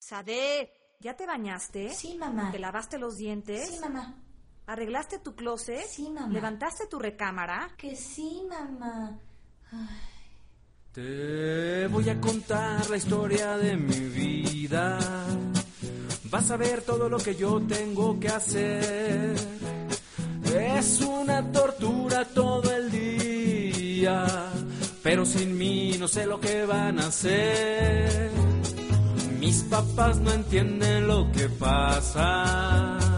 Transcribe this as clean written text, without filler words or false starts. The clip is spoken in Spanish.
Sade, ¿ya te bañaste? Sí, mamá. ¿Te lavaste los dientes? Sí, mamá. ¿Arreglaste tu closet? Sí, mamá. ¿Levantaste tu recámara? Que sí, mamá. Ay. Te voy a contar la historia de mi vida. Vas a ver todo lo que yo tengo que hacer. Es una tortura todo el día, pero sin mí no sé lo que van a hacer. Mis papás no entienden lo que pasa.